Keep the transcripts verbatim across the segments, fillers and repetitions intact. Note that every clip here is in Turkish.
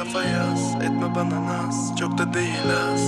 tarafa yaz. Etme bana naz, çok da değil az.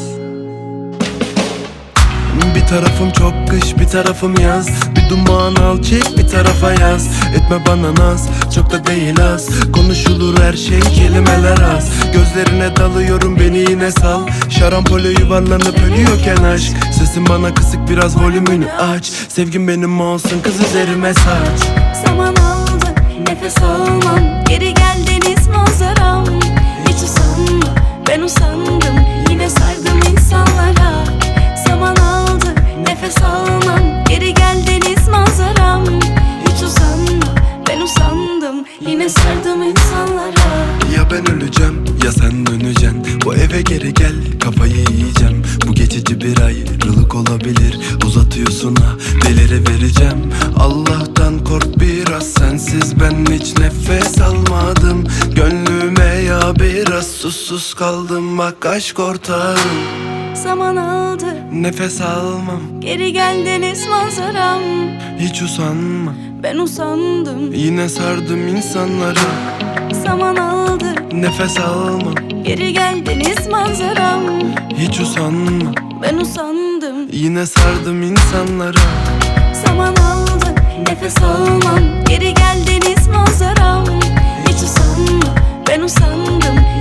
Bir tarafım çok kış, bir tarafım yaz. Bir duman al çek, bir tarafa yaz. Etme bana naz, çok da değil az. Konuşulur her şey, kelimeler az. Gözlerine dalıyorum, beni yine sal. Şarampole yuvarlanıp ölüyorken aşk. Sesin bana kısık, biraz volümünü aç. Sevgim benim olsun, kız üzerime saç. Zaman aldı, nefes almam. Geri gel deniz manzaram. Hiç usanma, ben usandım. Yine sardım insanlara. Zaman aldı, nefes almam. Geri gel deniz manzaram. Hiç usanma, ben usandım. Yine sardım insanlara. Ya ben öleceğim ya sen döneceksin. Bu eve geri gel, kafayı yiyeceğim. Bu geçici bir ayrılık olabilir. Uzatıyorsun ha, delire vereceğim. Allah'tan kork biraz, sensiz ben hiç nefes almadım. Gönlüme ya biraz susuz kaldım, bak aşk ortağım. Zaman aldı, Nefes almam, geri gel deniz manzaram. hiç usanma, Ben usandım. yine sardım insanları. Zaman aldı, Nefes almam, geri gel deniz manzaram. hiç usanma, Ben usandım. yine sardım insanları. Zaman aldı, nefes almam. Geri gel deniz manzaram. Hiç usanma, ben usandım.